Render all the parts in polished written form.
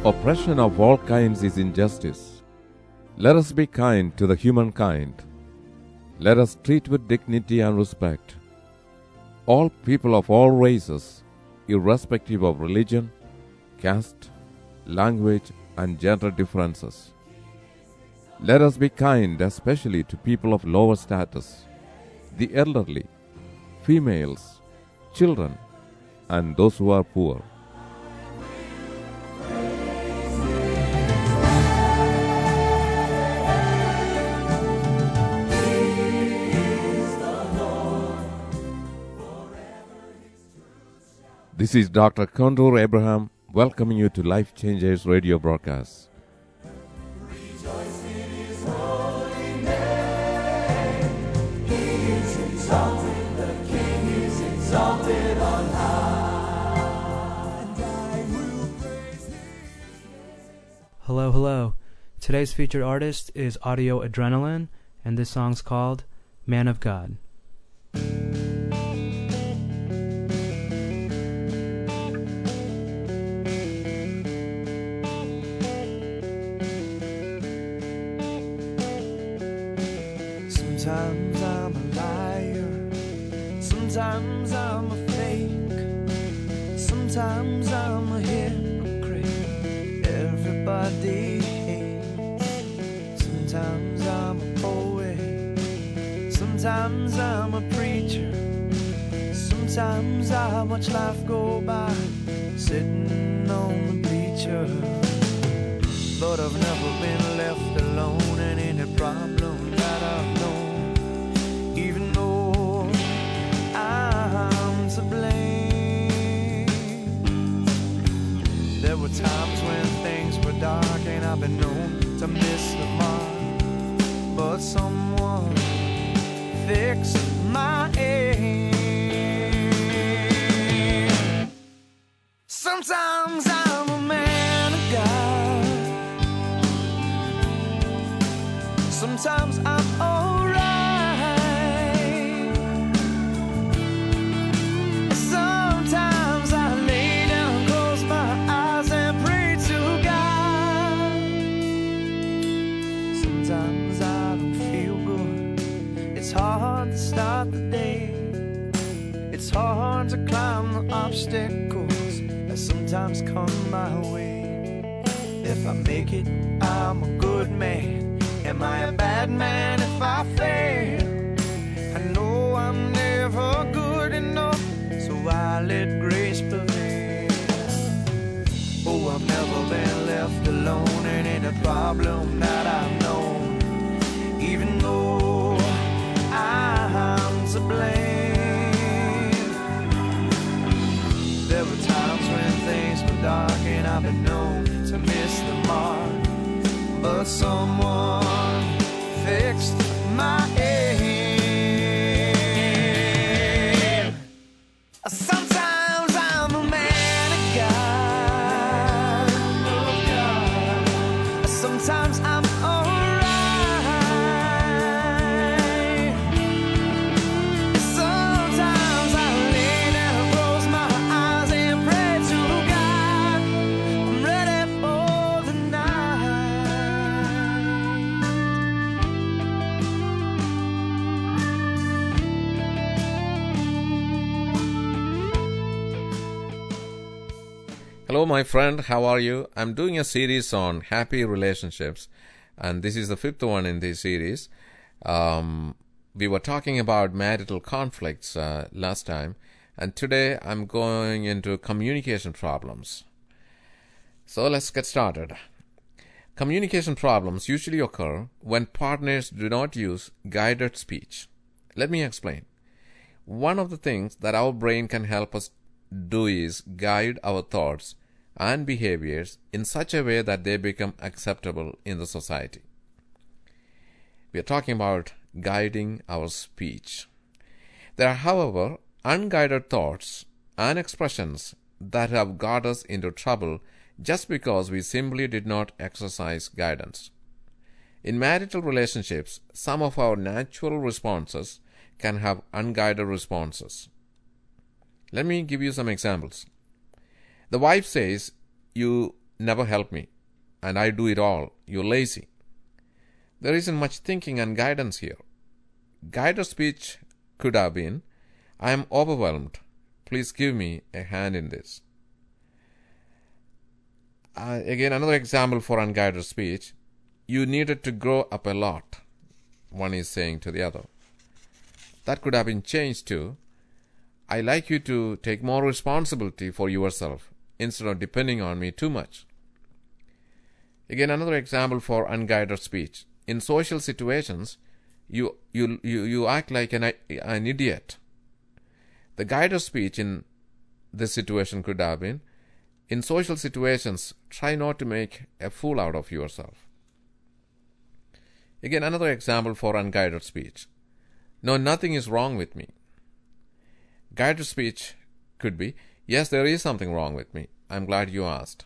Oppression of all kinds is injustice. Let us be kind to the humankind. Let us treat with dignity and respect all people of all races, irrespective of religion, caste, language, and gender differences. Let us be kind especially to people of lower status, the elderly, females, children, and those who are poor. This is Dr. Kondur Abraham welcoming you to Life Changers radio broadcast. Rejoice in His holy name. He is exalted, the King is exalted on high. And I will praise His name. Hello, hello. Today's featured artist is Audio Adrenaline, and this song's called Man of God. Sometimes I'm a liar, sometimes I'm a fake, sometimes I'm a hypocrite everybody hates. Sometimes I'm a poet, sometimes I'm a preacher, sometimes I watch life go by sitting on the bleacher. But I've never been left alone in any problem that I've known, even though I'm to blame. There were times when things were dark and I've been known to miss the mark, but someone fixed my aim. Sometimes I'm a man of God, sometimes I'm alright. Sometimes I lay down, close my eyes and pray to God. Sometimes I don't feel good, it's hard to start the day. It's hard to climb the obstacles that sometimes come my way. If I make it, I'm a good man. Am I a bad man if I fail? I know I'm never good enough, so I let grace prevail. Oh, I've never been left alone in any problem that I've known, even though I'm to blame. There were times when things were dark and I've been known to miss the mark, but someone fixed my aim. Sometimes I'm a man of God, sometimes I'm alright. Sometimes I lay down, close my eyes and pray to God. I'm ready for the Hello, my friend. How are you? I'm doing a series on happy relationships, and this is the fifth one in this series. We were talking about marital conflicts last time, and today I'm going into communication problems. So let's get started. Communication problems usually occur when partners do not use guided speech. Let me explain. One of the things that our brain can help us do is guide our thoughts and behaviors in such a way that they become acceptable in the society. We are talking about guiding our speech. There are, however, unguided thoughts and expressions that have got us into trouble just because we simply did not exercise guidance. In marital relationships, some of our natural responses can have unguided responses. Let me give you some examples. The wife says, "You never help me, and I do it all. You're lazy. There isn't much thinking and guidance here. Guided speech could have been, I am overwhelmed. Please give me a hand in this. Again, another example for unguided speech. You needed to grow up a lot, one is saying to the other. That could have been changed to, I like you to take more responsibility for yourself instead of depending on me too much. Again, another example for unguided speech. In social situations, you act like an idiot. The guided speech in this situation could have been, in social situations, try not to make a fool out of yourself. Again, another example for unguided speech. No, nothing is wrong with me. Guided speech could be, yes, there is something wrong with me. I'm glad you asked.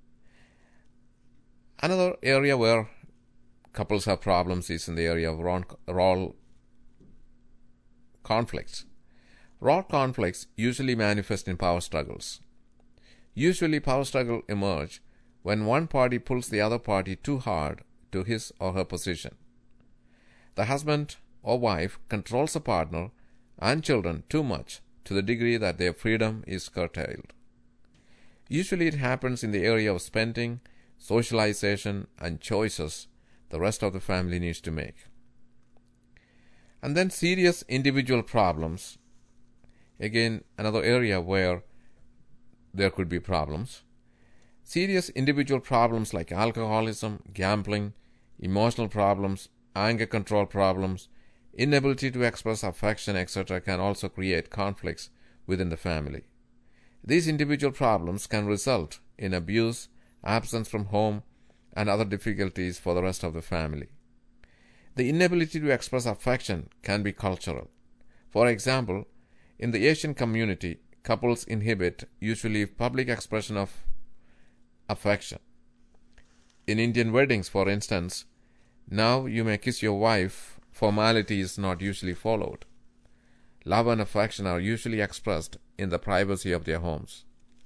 Another area where couples have problems is in the area of raw conflicts. Raw conflicts usually manifest in power struggles. Usually power struggles emerge when one party pulls the other party too hard to his or her position. The husband or wife controls a partner and children too much to the degree that their freedom is curtailed. Usually it happens in the area of spending, socialization, and choices the rest of the family needs to make. And then serious individual problems. Again, another area where there could be problems. Serious individual problems like alcoholism, gambling, emotional problems, anger control problems, inability to express affection, etc. can also create conflicts within the family. These individual problems can result in abuse, absence from home, and other difficulties for the rest of the family. The inability to express affection can be cultural. For example, in the Asian community, couples inhibit usually public expression of affection. In Indian weddings, for instance, now you may kiss your wife, formality is not usually followed. Love and affection are usually expressed in the privacy of their homes.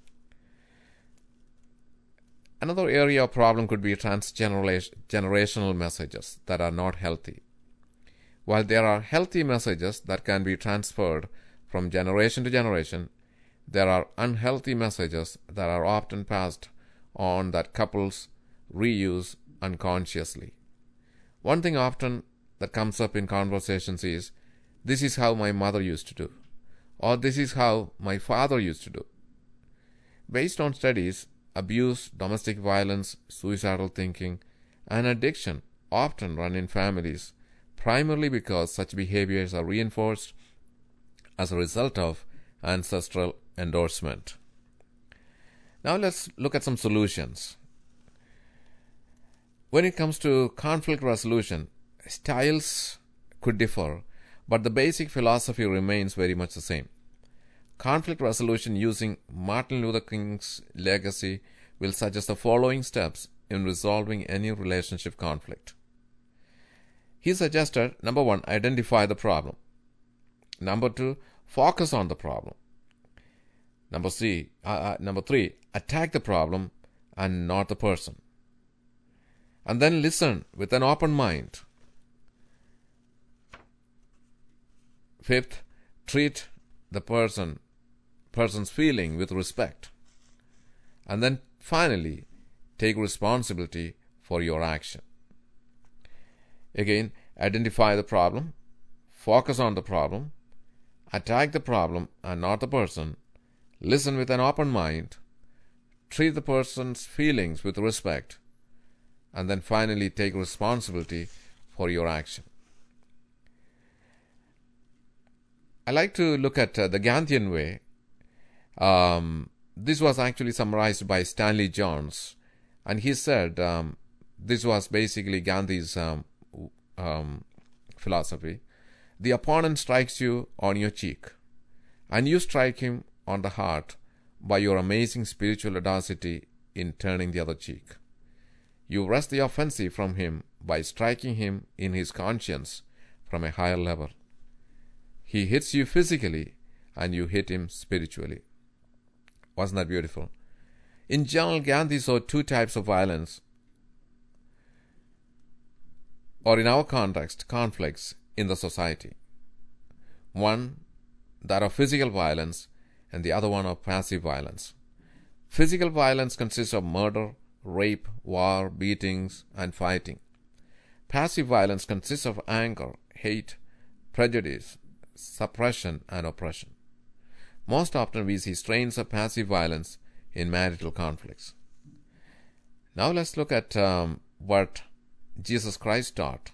Another area of problem could be transgenerational messages that are not healthy. While there are healthy messages that can be transferred from generation to generation, there are unhealthy messages that are often passed on that couples reuse unconsciously. One thing often that comes up in conversations is, this is how my mother used to do, or this is how my father used to do. Based on studies, abuse, domestic violence, suicidal thinking, and addiction often run in families, primarily because such behaviors are reinforced as a result of ancestral endorsement. Now let's look at some solutions. When it comes to conflict resolution, styles could differ, but the basic philosophy remains very much the same. Conflict resolution using Martin Luther King's legacy will suggest the following steps in resolving any relationship conflict. He suggested, number 1, identify the problem. Number 2, focus on the problem. Number 3, attack the problem and not the person. And then listen with an open mind. 5th, treat the person's feeling with respect. And then finally, take responsibility for your action. Again, identify the problem, focus on the problem, attack the problem and not the person, listen with an open mind, treat the person's feelings with respect, and then finally take responsibility for your action. I like to look at the Gandhian way. This was actually summarized by Stanley Jones, and he said this was basically Gandhi's philosophy. The opponent strikes you on your cheek, and you strike him on the heart by your amazing spiritual audacity in turning the other cheek. You wrest the offensive from him by striking him in his conscience from a higher level. He hits you physically, and you hit him spiritually. Wasn't that beautiful? In general, Gandhi saw two types of violence, or in our context, conflicts in the society. One, that of physical violence, and the other one of passive violence. Physical violence consists of murder, rape, war, beatings, and fighting. Passive violence consists of anger, hate, prejudice, suppression, and oppression. Most often we see strains of passive violence in marital conflicts. Now let's look at what Jesus Christ taught.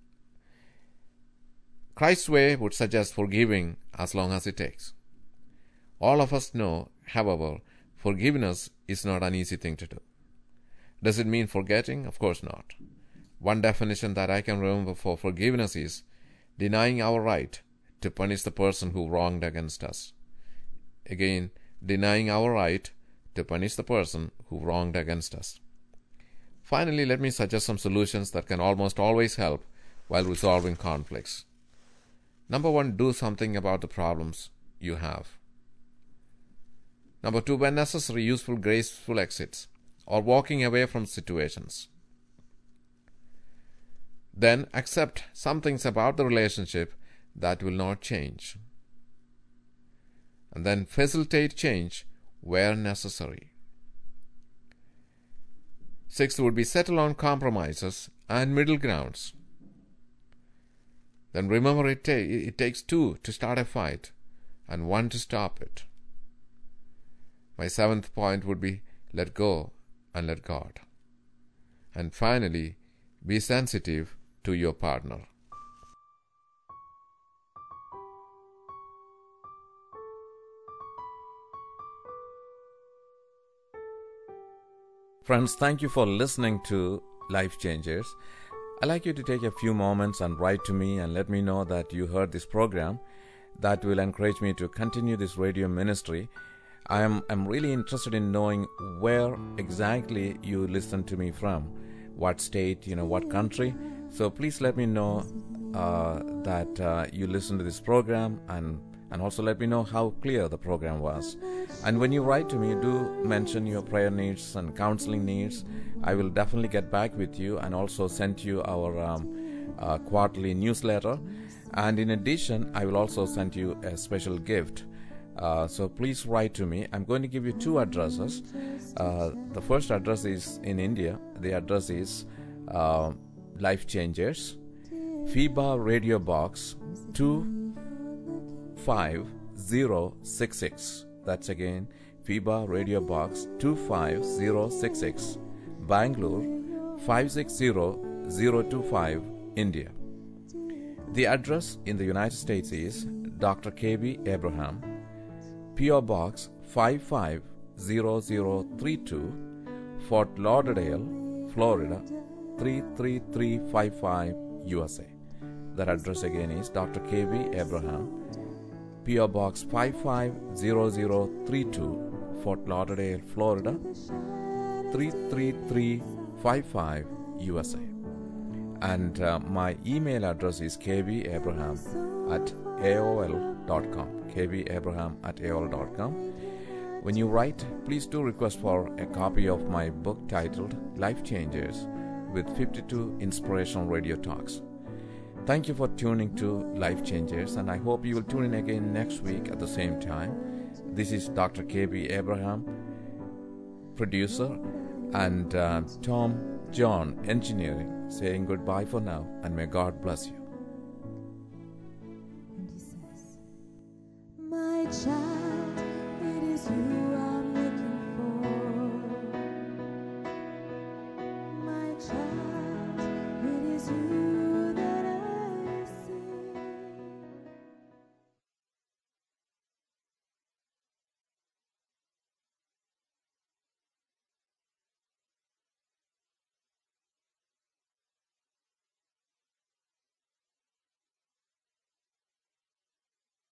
Christ's way would suggest forgiving as long as it takes. All of us know, however, forgiveness is not an easy thing to do. Does it mean forgetting? Of course not. One definition that I can remember for forgiveness is denying our right to punish the person who wronged against us. Again, denying our right to punish the person who wronged against us. Finally, let me suggest some solutions that can almost always help while resolving conflicts. Number 1, do something about the problems you have. Number 2, when necessary, useful, graceful exits or walking away from situations. Then accept some things about the relationship that will not change. And then facilitate change where necessary. 6th would be settle on compromises and middle grounds. Then remember it takes 2 to start a fight and 1 to stop it. My 7th point would be let go and let God. And finally, be sensitive to your partner. Friends, thank you for listening to Life Changers. I'd like you to take a few moments and write to me and let me know that you heard this program. That will encourage me to continue this radio ministry. I'm really interested in knowing where exactly you listen to me from, what state, what country. So please let me know that you listen to this program and also let me know how clear the program was. And when you write to me, do mention your prayer needs and counseling needs. I will definitely get back with you and also send you our quarterly newsletter. And in addition, I will also send you a special gift. So please write to me. I'm going to give you 2 addresses. The first address is in India. The address is Life Changers, FIBA Radio Box 25066. That's again FIBA Radio Box 25066, Bangalore 560025, India. The address in the United States is Dr. K.B. Abraham, P.O. Box 550032, Fort Lauderdale, Florida 33355, USA. That address again is Dr. K.B. Abraham, P.O. Box 550032, Fort Lauderdale, Florida 33355, USA. And my email address is kbabraham@aol.com. kbabraham@aol.com. When you write, please do request for a copy of my book titled Life Changers with 52 Inspirational Radio Talks. Thank you for tuning to Life Changers, and I hope you will tune in again next week at the same time. This is Dr. K.B. Abraham, producer, and Tom John, engineering, saying goodbye for now, and may God bless you.